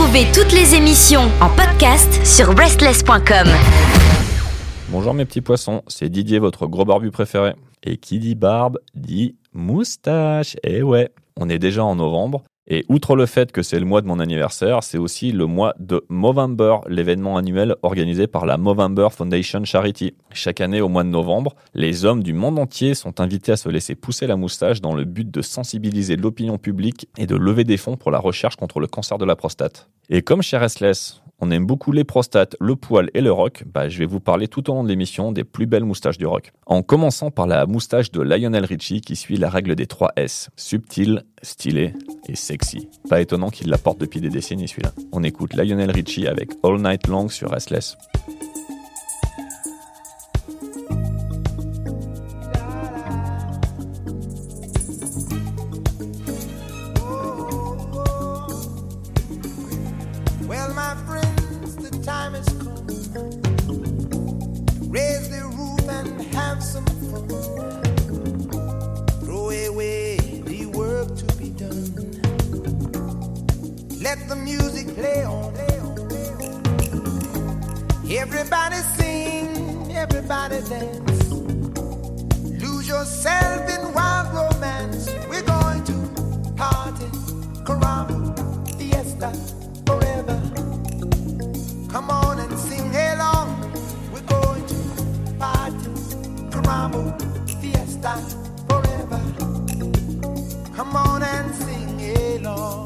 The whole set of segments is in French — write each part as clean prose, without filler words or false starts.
Retrouvez toutes les émissions en podcast sur restless.com. Bonjour mes petits poissons, c'est Didier, votre gros barbu préféré. Et qui dit barbe, dit moustache. Eh ouais, on est déjà en novembre. Et outre le fait que c'est le mois de mon anniversaire, c'est aussi le mois de Movember, l'événement annuel organisé par la Movember Foundation Charity. Chaque année, au mois de novembre, les hommes du monde entier sont invités à se laisser pousser la moustache dans le but de sensibiliser l'opinion publique et de lever des fonds pour la recherche contre le cancer de la prostate. Et comme chez Restless, on aime beaucoup les prostates, le poil et le rock, je vais vous parler tout au long de l'émission des plus belles moustaches du rock. En commençant par la moustache de Lionel Richie qui suit la règle des 3 S. Subtil, stylé et sexy. Pas étonnant qu'il la porte depuis des décennies celui-là. On écoute Lionel Richie avec All Night Long sur Restless. Let the music play on. Everybody sing, everybody dance. Lose yourself in wild romance. We're going to party, caramba, fiesta, forever. Come on and sing along. We're going to party, caramba, fiesta, forever. Come on and sing along.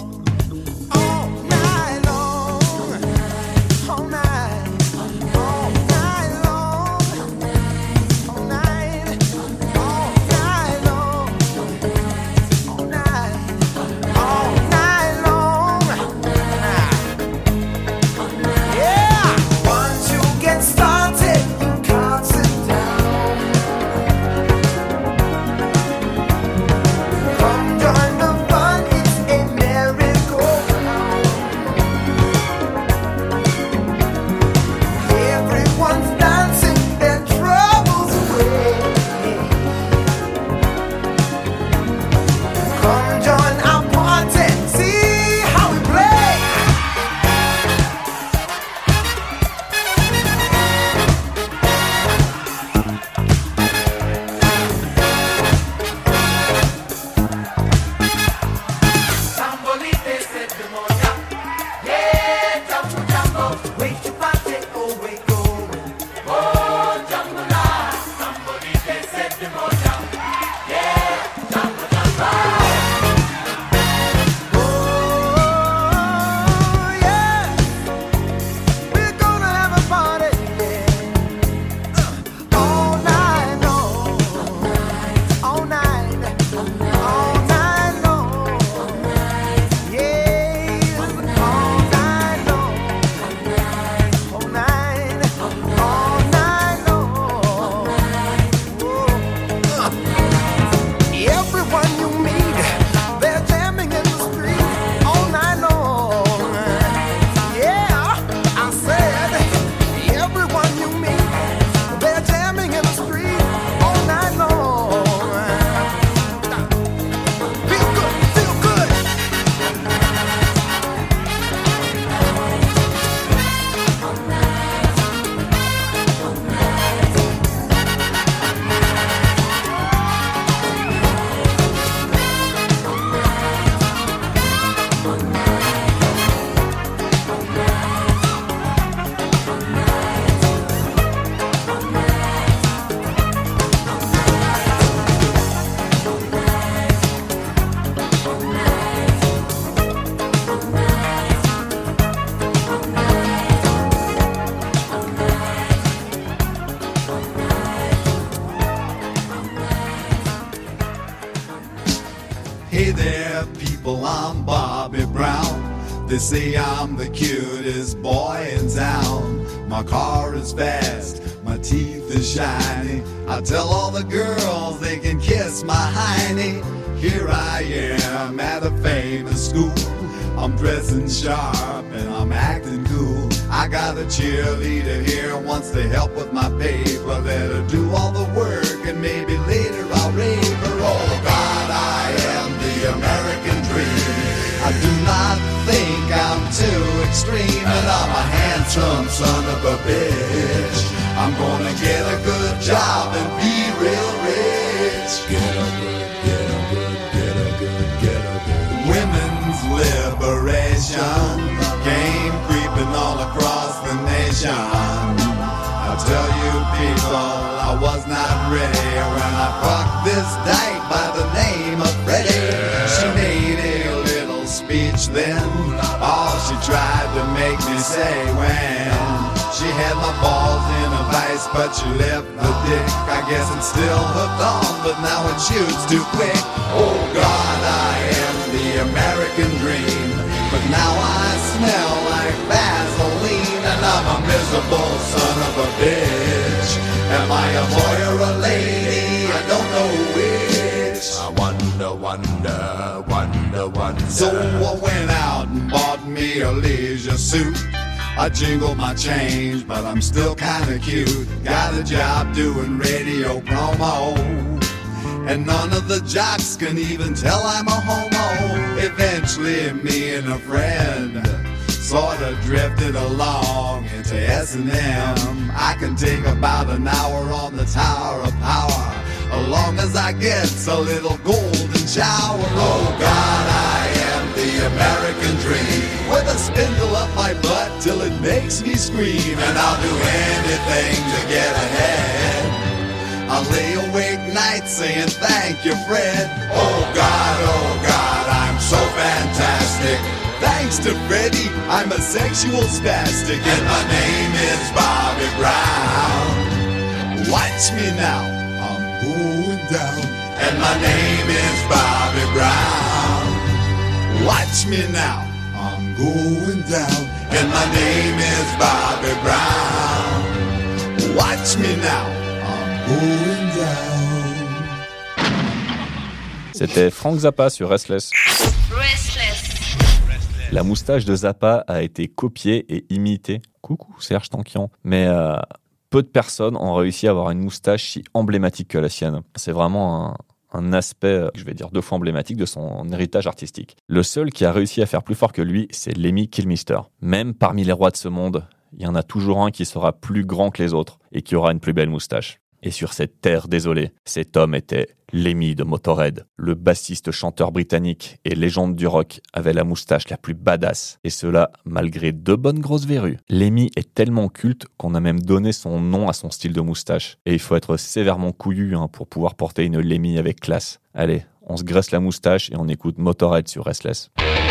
They say I'm the cutest boy in town. My car is fast, my teeth are shiny. I tell all the girls they can kiss my hiney. Here I am at a famous school. I'm dressing sharp and I'm acting cool. I got a cheerleader here, wants to help with my paper. Let her do all the work and maybe later I'll rave her. Oh God, I am the American dream. I do not think I'm too extreme, and I'm a handsome son of a bitch. I'm gonna get a good job and be real rich. Get a good. Women's liberation came creeping all across the nation. I tell you people, I was not ready when I fucked this dyke by the name of Freddie. She made a little speech then, all she tried to make me say when she had my balls in a vice, but she left the dick. I guess it's still hooked on, but now it shoots too quick. Oh God, I am the American dream, but now I smell like Vaseline, and I'm a miserable son of a bitch. Am I a boy or a lady? I don't know which. I wonder. So I went out and bought me a leisure suit. I jingle my change, but I'm still kinda cute. Got a job doing radio promo, and none of the jocks can even tell I'm a homo. Eventually me and a friend sorta drifted along into S&M. I can take about an hour on the Tower of Power, as long as I get a little golden shower. Oh God, I am the American dream, with a spindle up my butt till it makes me scream, and I'll do anything to get ahead. I'll lay awake nights saying thank you, Fred. Oh God, I'm so fantastic. Thanks to Freddie, I'm a sexual spastic, and my name is Bobby Brown. Watch me now, I'm going down, and my name is Bobby Brown. Watch me now, I'm going down, and my name is Bobby Brown. Watch me now, I'm going down. C'était Frank Zappa sur Restless. Restless. La moustache de Zappa a été copiée et imitée. Coucou Serge Tankian. Mais peu de personnes ont réussi à avoir une moustache si emblématique que la sienne. C'est vraiment un aspect, je vais dire 2 fois emblématique de son héritage artistique. Le seul qui a réussi à faire plus fort que lui, c'est Lemmy Kilmister. Même parmi les rois de ce monde, il y en a toujours un qui sera plus grand que les autres et qui aura une plus belle moustache. Et sur cette terre désolée, cet homme était Lemmy de Motörhead. Le bassiste-chanteur britannique et légende du rock avait la moustache la plus badass. Et cela malgré 2 bonnes grosses verrues. Lemmy est tellement culte qu'on a même donné son nom à son style de moustache. Et il faut être sévèrement couillu pour pouvoir porter une Lemmy avec classe. Allez, on se graisse la moustache et on écoute Motörhead sur Restless.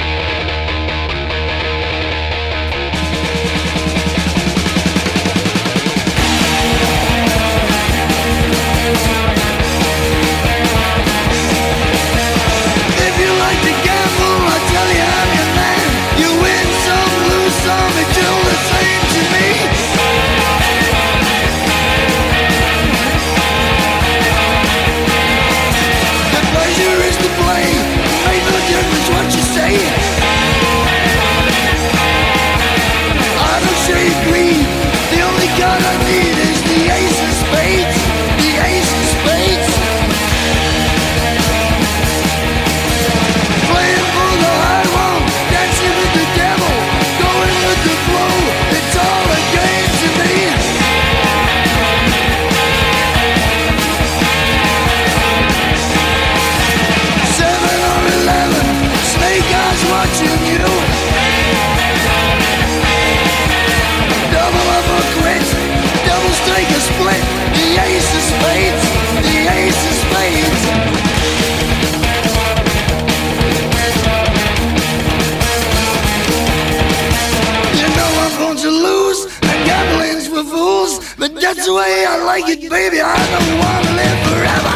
That's the way I like it, baby. I don't want to live forever.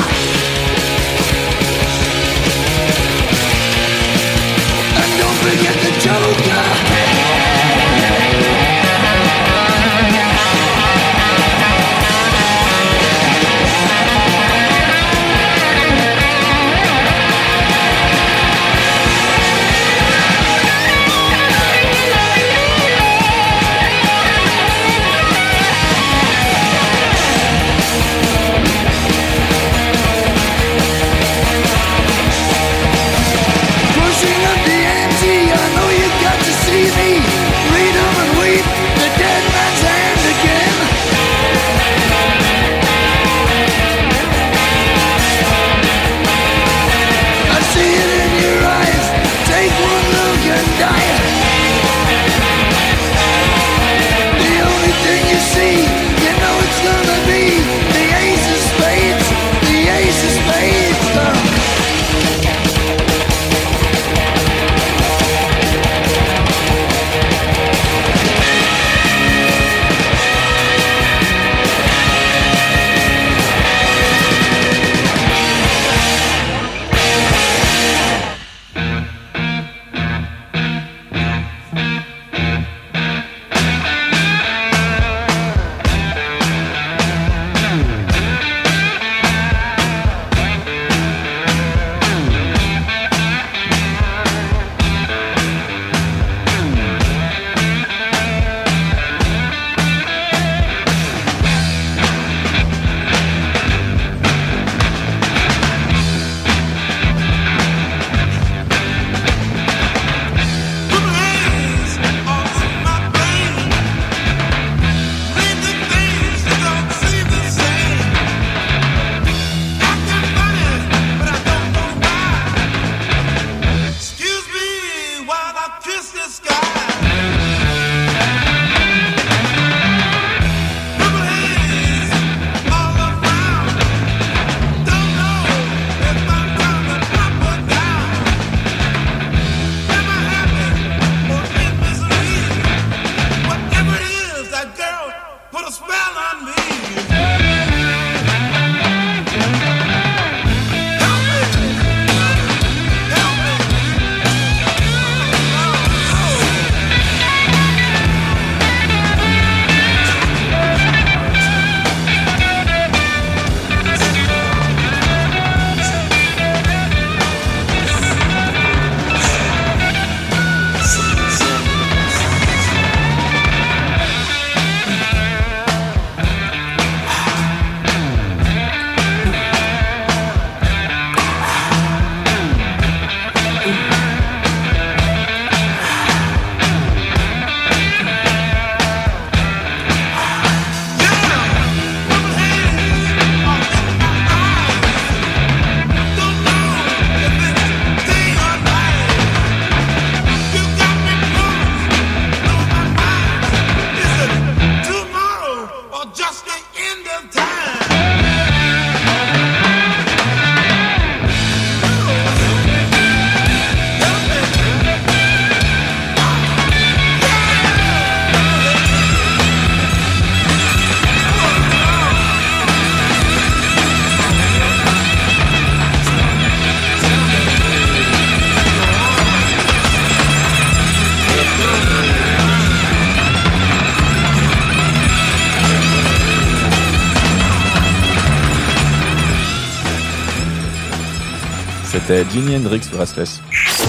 And don't forget the Joker. Pushing up the ante, C'était Jimi Hendrix sur Restless.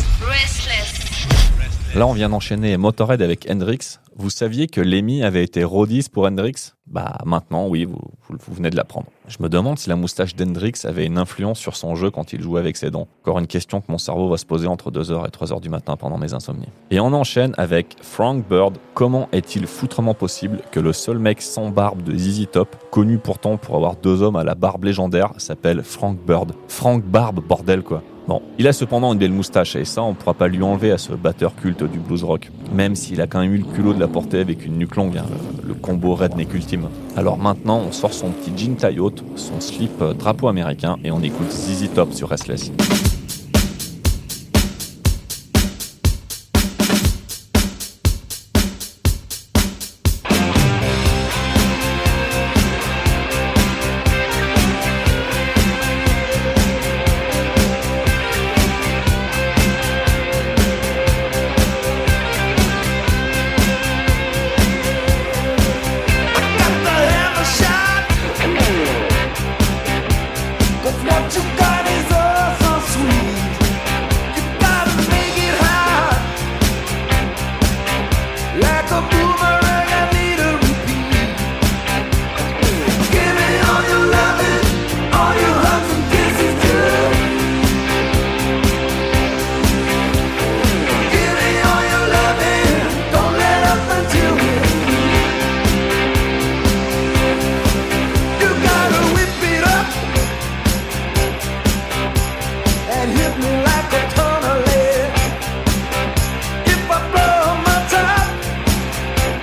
Là, on vient d'enchaîner Motorhead avec Hendrix. Vous saviez que Lemmy avait été roadies pour Hendrix ? Bah maintenant, oui, vous venez de l'apprendre. Je me demande si la moustache d'Hendrix avait une influence sur son jeu quand il jouait avec ses dents. Encore une question que mon cerveau va se poser entre 2h et 3h du matin pendant mes insomnies. Et on enchaîne avec Frank Bird. Comment est-il foutrement possible que le seul mec sans barbe de ZZ Top, connu pourtant pour avoir 2 hommes à la barbe légendaire, s'appelle Frank Bird ? Frank Barbe, bordel quoi. Bon, il a cependant une belle moustache et ça, on pourra pas lui enlever à ce batteur culte du blues rock. Même s'il a quand même eu le culot de la porter avec une nuque longue, hein, le combo redneck ultime. Alors maintenant, on sort son petit jean taille haute, son slip drapeau américain et on écoute ZZ Top sur Restless. What you got is all so sweet. You gotta make it hot. Like a boomerang, I need a repeat. Give me all your loving, all your hugs and kisses too. Give me all your loving, don't let up until we're you gotta whip it up and hit me like a ton of lead. If I blow my top,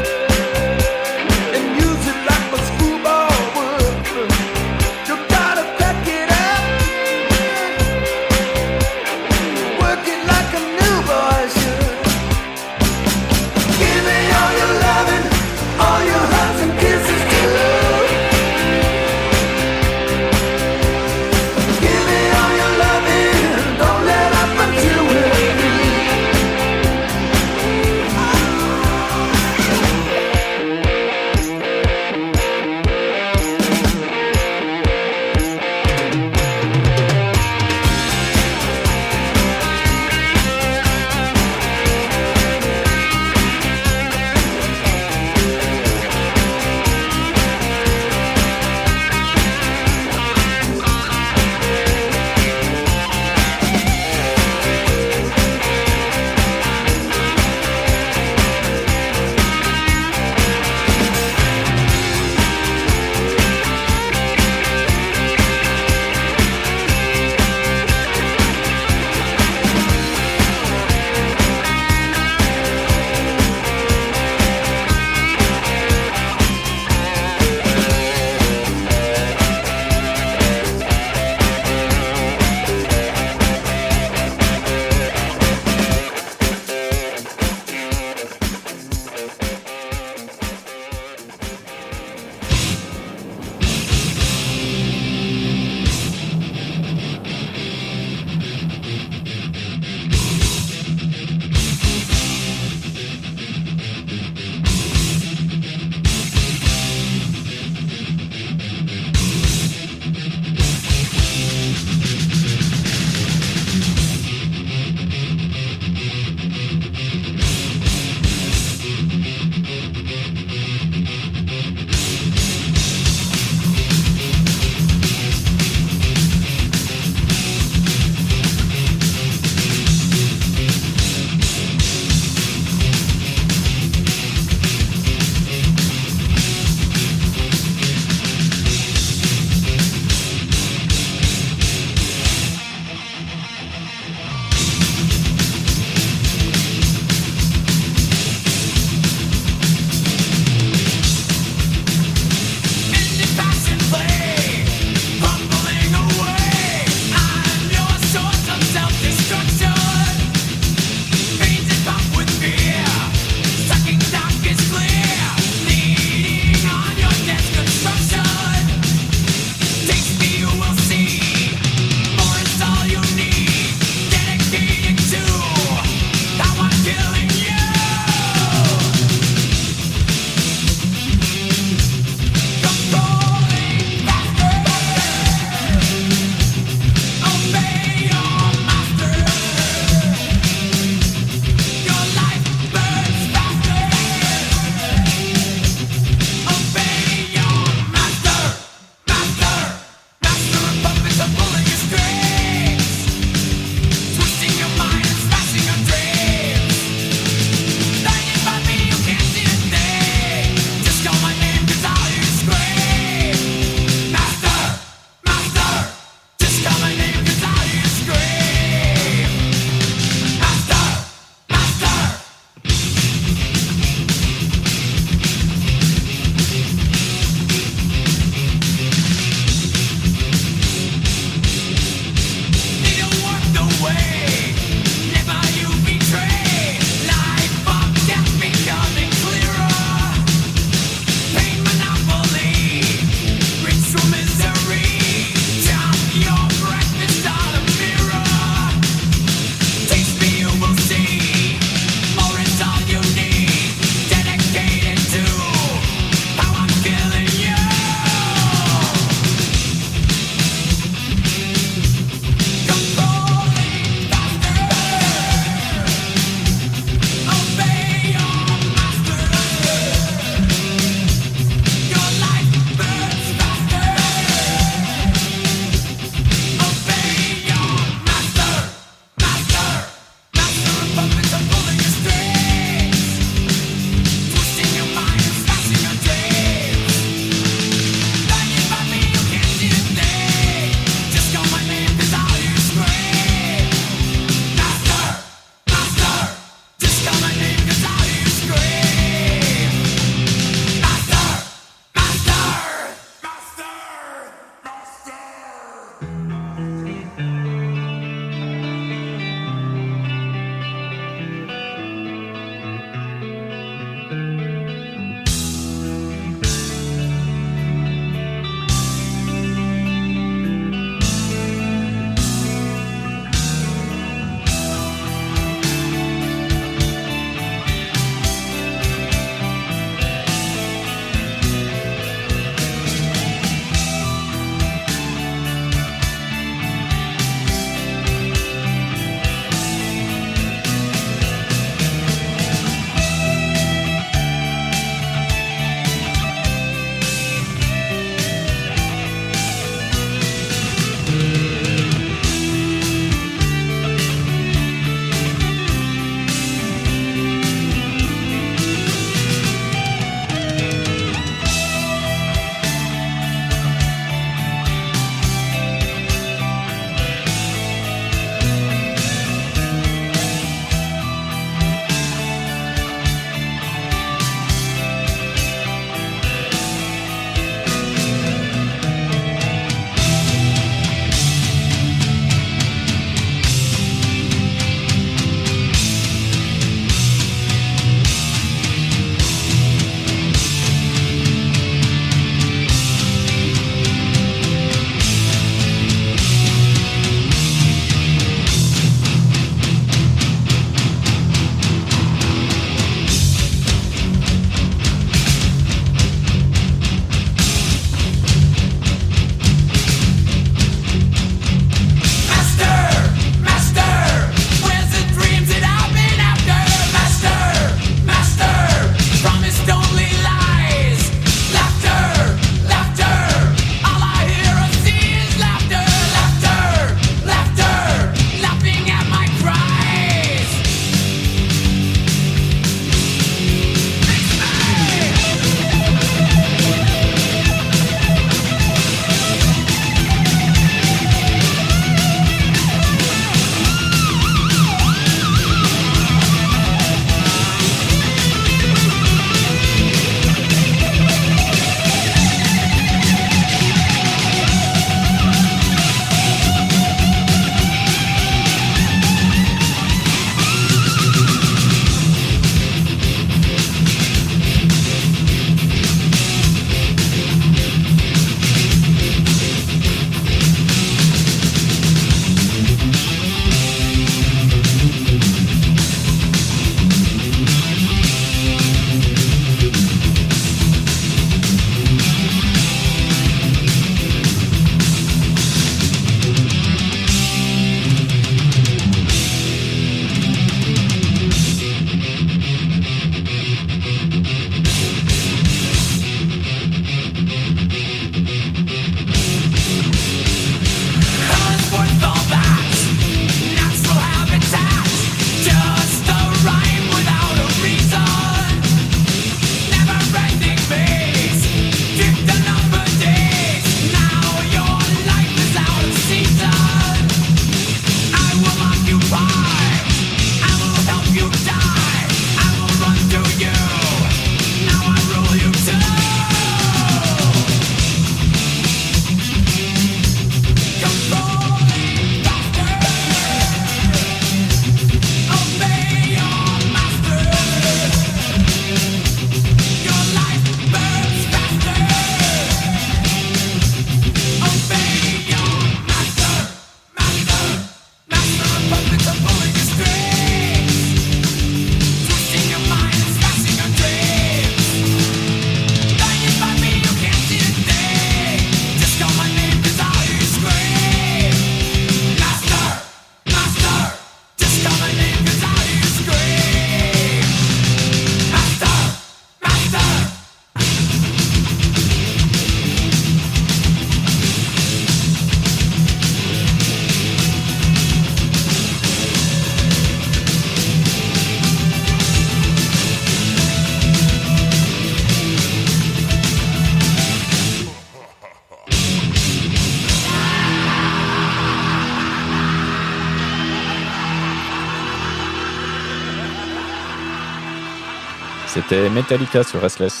C'était Metallica sur Restless.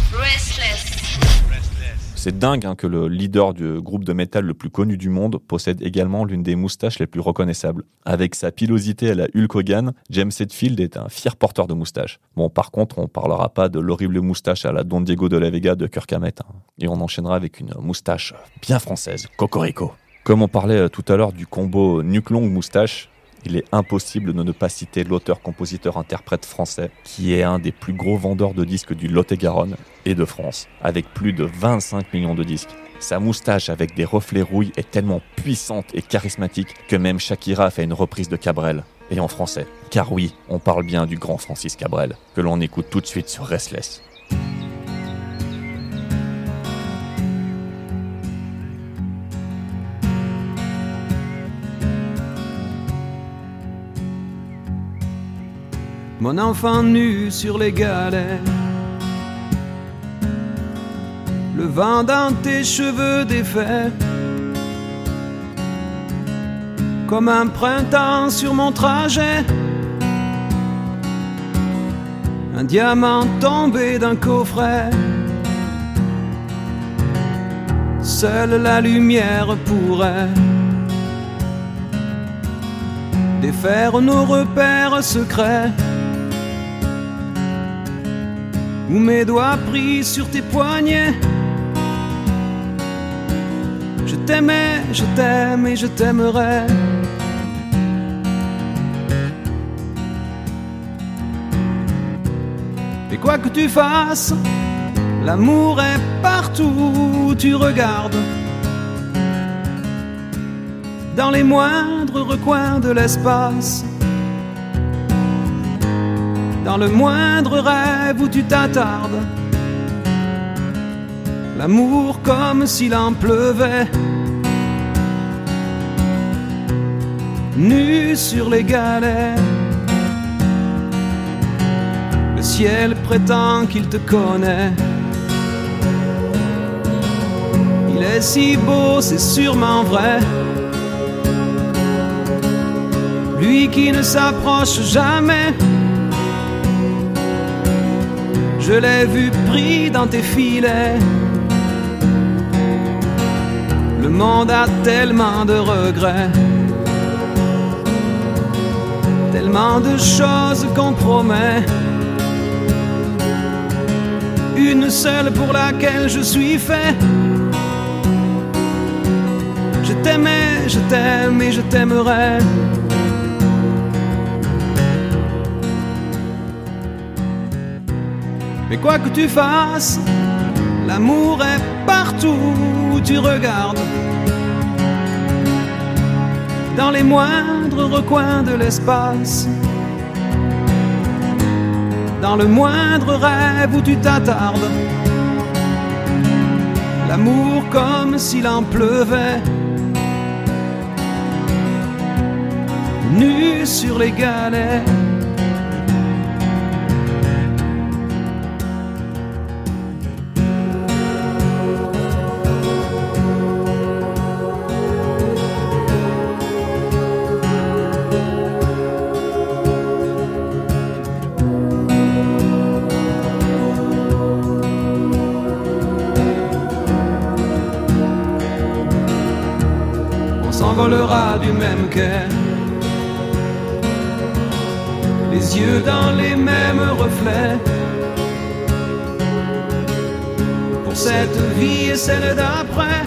C'est dingue hein, que le leader du groupe de métal le plus connu du monde possède également l'une des moustaches les plus reconnaissables. Avec sa pilosité à la Hulk Hogan, James Hetfield est un fier porteur de moustache. Bon, par contre, on parlera pas de l'horrible moustache à la Don Diego de la Vega de Kirk Hammett. Hein. Et on enchaînera avec une moustache bien française, Cocorico. Comme on parlait tout à l'heure du combo Nuque Longue Moustache, il est impossible de ne pas citer l'auteur-compositeur-interprète français, qui est un des plus gros vendeurs de disques du Lot-et-Garonne et de France, avec plus de 25 millions de disques. Sa moustache avec des reflets rouilles est tellement puissante et charismatique que même Shakira a fait une reprise de Cabrel, et en français. Car oui, on parle bien du grand Francis Cabrel, que l'on écoute tout de suite sur Restless. Mon enfant nu sur les galets, le vent dans tes cheveux défaits, comme un printemps sur mon trajet, un diamant tombé d'un coffret. Seule la lumière pourrait défaire nos repères secrets, où mes doigts pris sur tes poignets. Je t'aimais, je t'aime et je t'aimerai. Et quoi que tu fasses, l'amour est partout où tu regardes, dans les moindres recoins de l'espace, dans le moindre rêve où tu t'attardes. L'amour comme s'il en pleuvait, nu sur les galets. Le ciel prétend qu'il te connaît. Il est si beau, c'est sûrement vrai. Lui qui ne s'approche jamais, je l'ai vu pris dans tes filets. Le monde a tellement de regrets, tellement de choses qu'on promet. Une seule pour laquelle je suis fait. Je t'aimais, je t'aime et je t'aimerai. Mais quoi que tu fasses, l'amour est partout où tu regardes, dans les moindres recoins de l'espace, dans le moindre rêve où tu t'attardes. L'amour comme s'il en pleuvait, nu sur les galets. S'envolera du même quai, les yeux dans les mêmes reflets. Pour cette vie et celle d'après,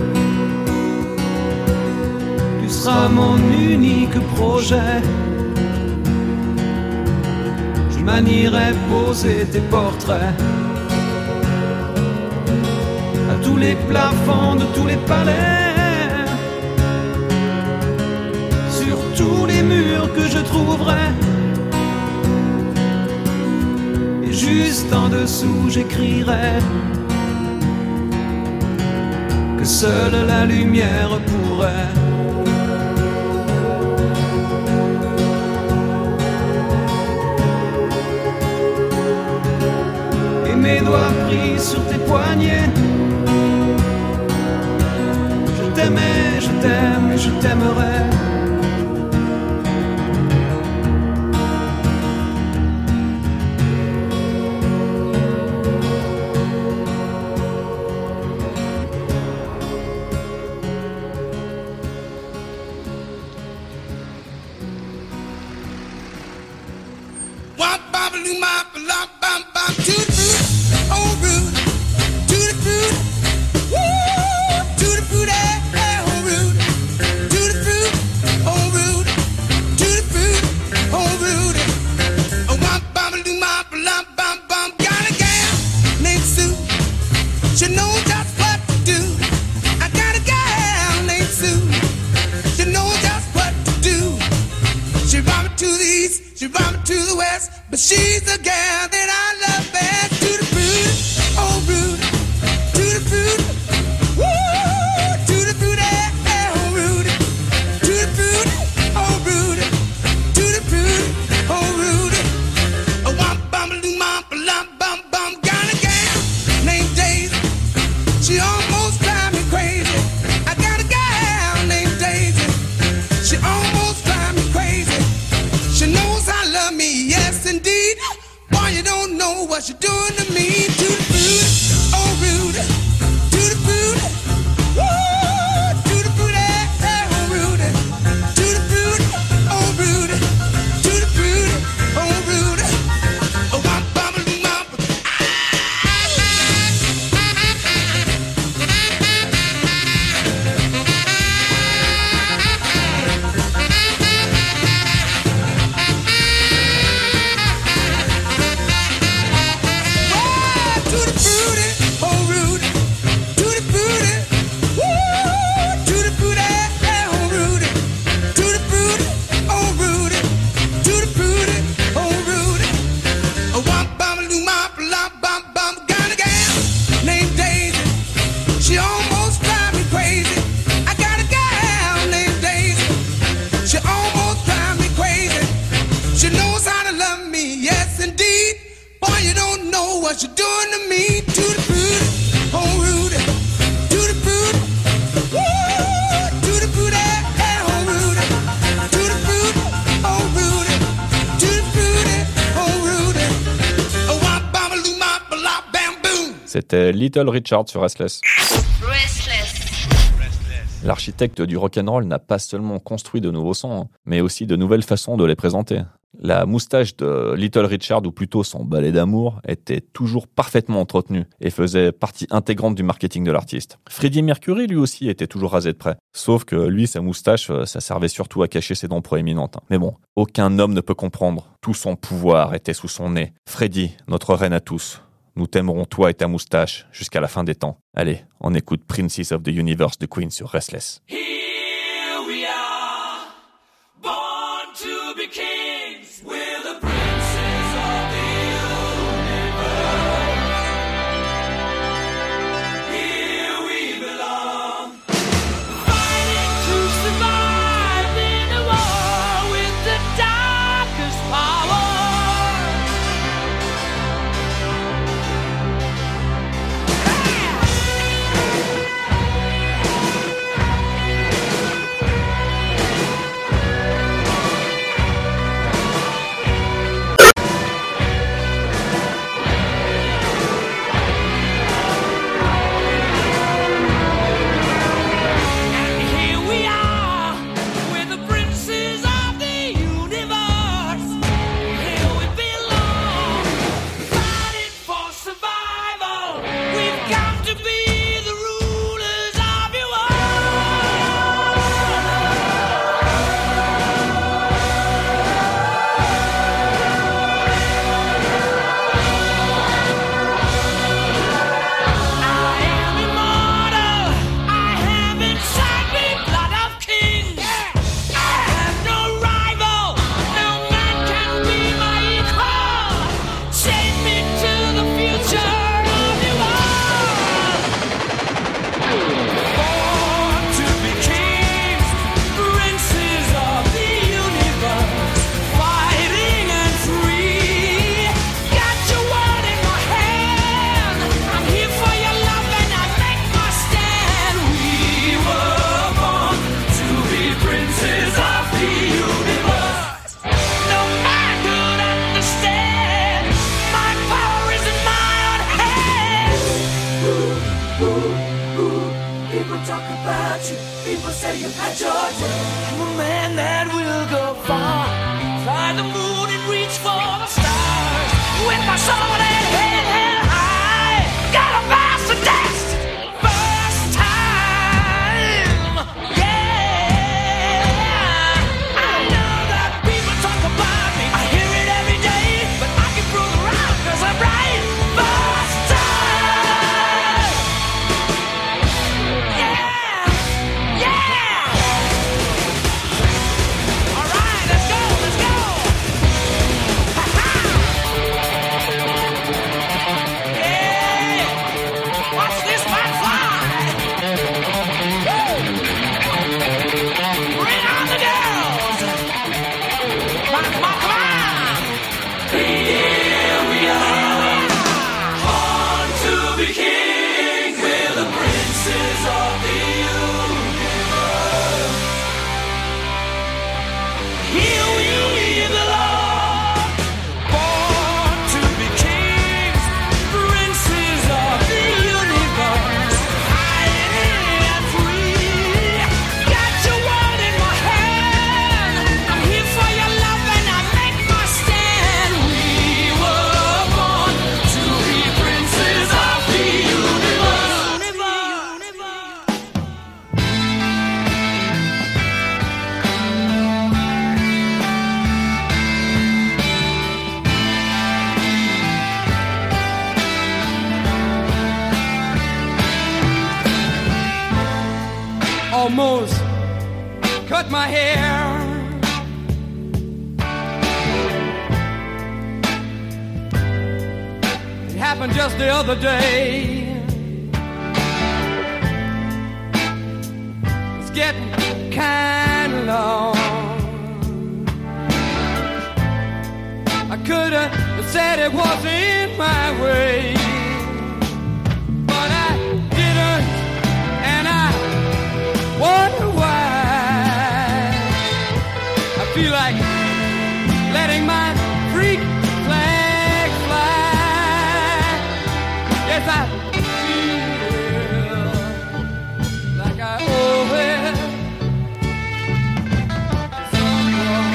tu seras mon unique projet. Je manierai poser tes portraits à tous les plafonds de tous les palais, tous les murs que je trouverai. Et juste en dessous j'écrirai que seule la lumière pourrait et mes doigts pris sur tes poignets. Je t'aimais, je t'aime et je t'aimerai. my bum bum bum to the fruit, oh root, to the fruit, woo, to the fruit, oh root, to the fruit, oh root, to the fruit, oh root, oh bum bum do my bum bum bum. Got a gal named Sue, she knows just what to do. I got a gal named Sue, she knows just what to do. She brought me to the east, she brought me to the west, but she's the gal that I love best. To the fruit, oh root, to the fruit, woo, to the fruit, oh root, to the fruit, oh root, to the fruit, oh root, oh wum bum bum bum bum. Got a gal named Daisy, she almost drives me crazy. I got a gal named Daisy, she almost drives me crazy. She knows I love me, yes indeed. Boy, you don't know what you're doing to me. To the fruit, oh rude, to the fruit, woo, to the fruit, oh rude, to the fruit, oh rude, to the fruit, oh rude, oh bum bum bum. To the fruity, oh rude, to the fruity, woo, to the fruity, oh rude, to the fruity, oh rude, to the fruity, oh rude, oh wum bum bum bum. Got a gal named Daisy, she almost drives me crazy. I got a gal named Daisy, she almost drives me crazy. She knows how to love me, yes indeed. Boy, you don't know what you're doing to me. To the fruit, oh rude, to the fruit, woo, to the fruit, oh rude, to the fruit, oh rude, to the fruit, oh rude, oh wop babaloo mop blah bam boom. C'était Little Richard sur Restless. Restless. L'architecte du rock'n'roll n'a pas seulement construit de nouveaux sons, hein, mais aussi de nouvelles façons de les présenter. La moustache de Little Richard, ou plutôt son balai d'amour, était toujours parfaitement entretenue et faisait partie intégrante du marketing de l'artiste. Freddie Mercury, lui aussi, était toujours rasé de près. Sauf que lui, sa moustache, ça servait surtout à cacher ses dents proéminentes. Mais bon, aucun homme ne peut comprendre. Tout son pouvoir était sous son nez. Freddie, notre reine à tous. Nous t'aimerons toi et ta moustache jusqu'à la fin des temps. Allez, on écoute Princess of the Universe de Queen sur Restless. Here we are, born to be kings. We're the princes of the universe. Here we belong, fighting to survive in a war with the darkest power. say you had your day. I'm a man that will go far, fly the moon and reach for the stars. someone head high. Gotta pass the test. First time. Yeah. I know that people talk about me. I hear it every day. But I can prove it wrong 'cause I'm right. First time. Yeah. Yeah. All right, let's go. Let's go. Ha-ha. Yeah. Watch this one fly. Woo. Bring on the girls. Come on, come on. Here we are. Born to be king. We're the princes of the universe. Here we belong. Born to be kings. Princes of the universe. High and free. Got your world in my hand. I'm here for your love and I make my stand. We were born to be princes of the universe. Almost cut my hair. It happened just the other day. It's getting kind of long. I could have said it wasn't my way, but I didn't, and I wonder why. I feel like letting my freak flag fly. Yes, I feel like I owe it to someone.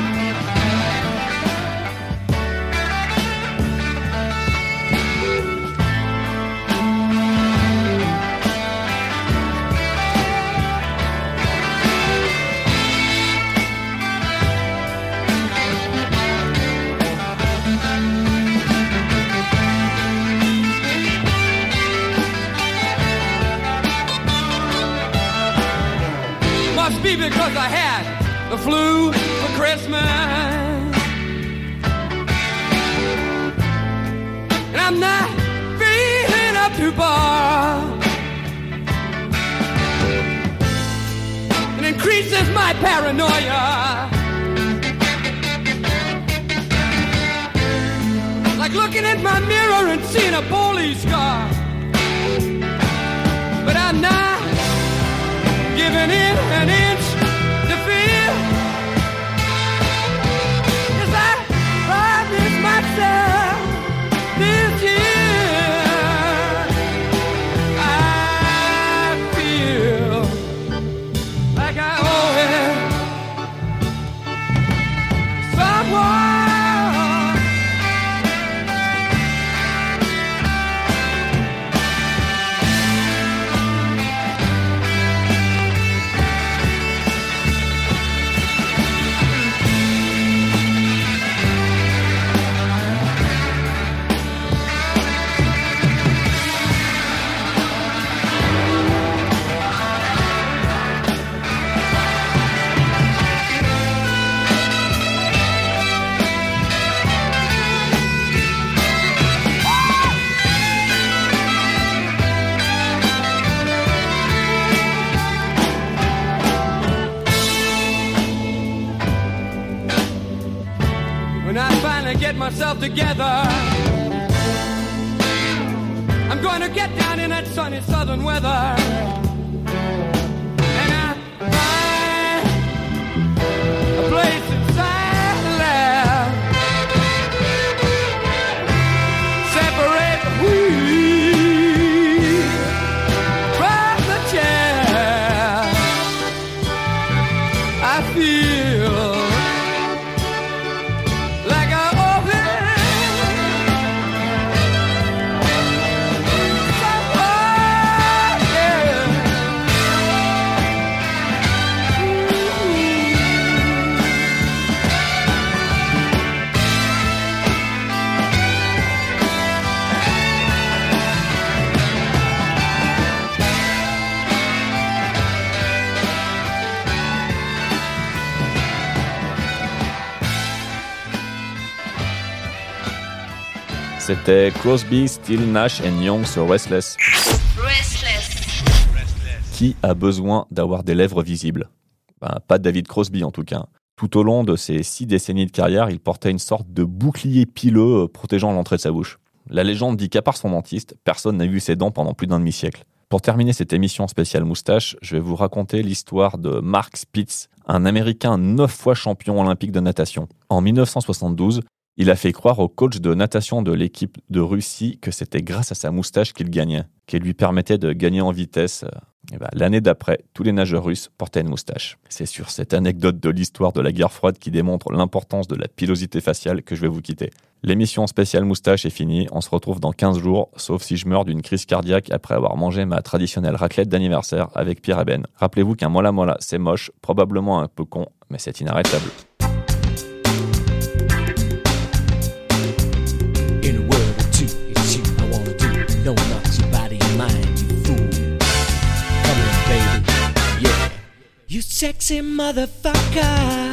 Must be because I had the flu for Christmas. And I'm not feeling up to bar. It increases my paranoia. Like looking at my mirror and seeing a police car. But I'm not giving in an inch to fear. 'Cause I promised myself this year I feel like I owe it to someone. When I finally get myself together, I'm going to get down in that sunny southern weather. And I find a place inside the lab. Separate the wheat from the chair. I feel like I owe it c'était Crosby, Still, Nash & Young sur Restless. Qui a besoin d'avoir des lèvres visibles ? Pas David Crosby en tout cas. Tout au long de ses 6 décennies de carrière, il portait une sorte de bouclier pileux protégeant l'entrée de sa bouche. La légende dit qu'à part son dentiste, personne n'a vu ses dents pendant plus d'un demi-siècle. Pour terminer cette émission spéciale moustache, je vais vous raconter l'histoire de Mark Spitz, un Américain 9 fois champion olympique de natation. En 1972, il a fait croire au coach de natation de l'équipe de Russie que c'était grâce à sa moustache qu'il gagnait, qui lui permettait de gagner en vitesse. L'année d'après, tous les nageurs russes portaient une moustache. C'est sur cette anecdote de l'histoire de la guerre froide qui démontre l'importance de la pilosité faciale que je vais vous quitter. L'émission spéciale moustache est finie, on se retrouve dans 15 jours, sauf si je meurs d'une crise cardiaque après avoir mangé ma traditionnelle raclette d'anniversaire avec Pierre Eben. Rappelez-vous qu'un mola mola, c'est moche, probablement un peu con, mais c'est inarrêtable. In a word or two, it's you I wanna do. No, not your body and mind, you fool. Come on, baby, yeah. You sexy motherfucker.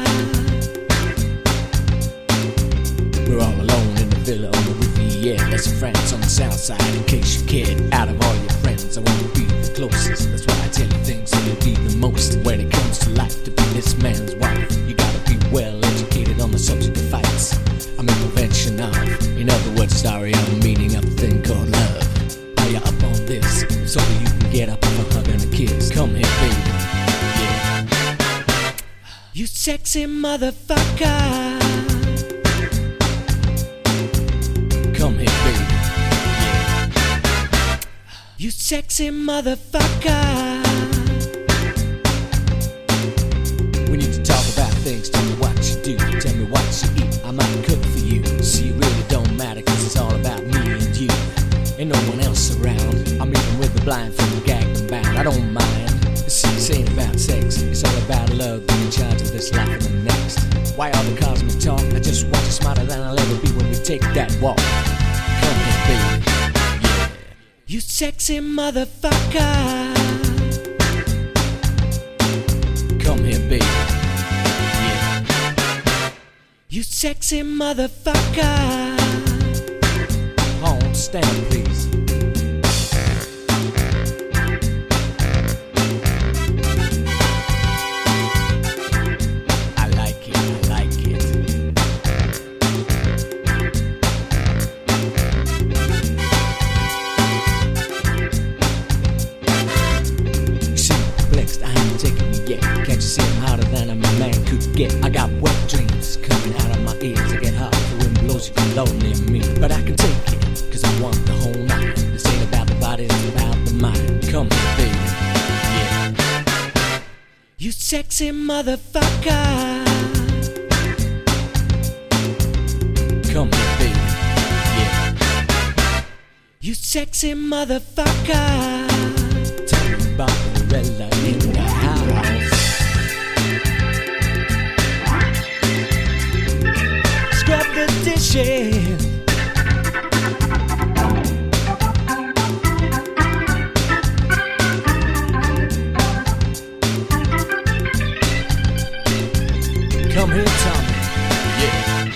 We're all alone in the villa on the Riviera. There's some friends on the south side in case you cared. Out of all your friends, I wanna be the closest. That's why I tell you things so you'll be the most. When it comes to life, to be this man's wife, you gotta be well educated on the subject of fights. I'm in prevention of, in other words, sorry, I'm meaning of a thing called love. Are you up on this? So that you can get up with a hug and a kiss. Come here, baby, yeah. You sexy motherfucker. Come here, baby, yeah. You sexy motherfucker. We need to talk about things, tell me what you do, tell me what you eat, I might cook for you. See, it really don't matter, cause it's all about me and you. Ain't no one else around, I'm even with the blindfold, gagged and bound, I don't mind. See, this ain't about sex, it's all about love, being in charge of this life and the next. Why all the cosmic talk? I just want you smarter than I'll ever be when we take that walk. Come here, baby, yeah. You sexy motherfucker. Come here, baby, yeah. You sexy motherfucker. Hold on, stand, please. I like it, I like it. You see, perplexed, I ain't taking it yet. Can't you see I'm hotter than a man could get? I got wet dreams coming out of my ears. I get hot, the wind blows, you can lonely me. But I can take it, cause I want the whole night. This ain't about the body, it's about the mind. Come here, baby, yeah. You sexy motherfucker. Come here, baby, yeah. You sexy motherfucker. Tell me about Lorella in the house. Scrub the dishes. Come here, Tommy. Yeah.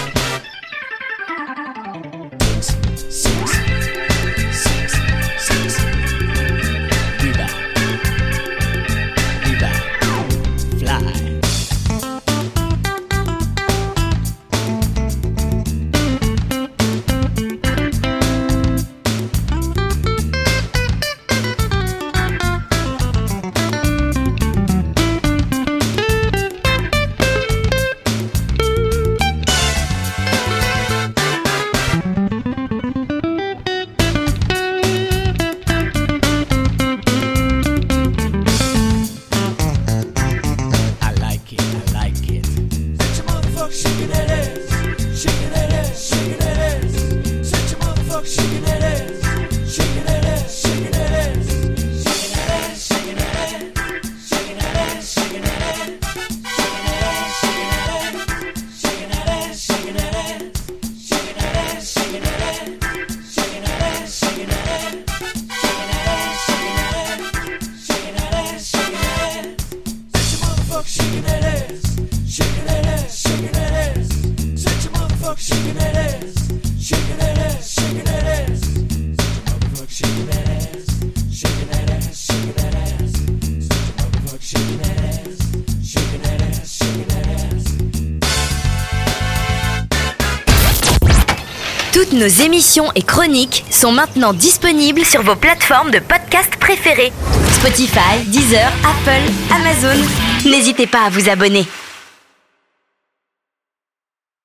6, 6, 6, 6. Viva. Viva. Fly. Toutes nos émissions et chroniques sont maintenant disponibles sur vos plateformes de podcast préférées. Spotify, Deezer, Apple, Amazon. N'hésitez pas à vous abonner.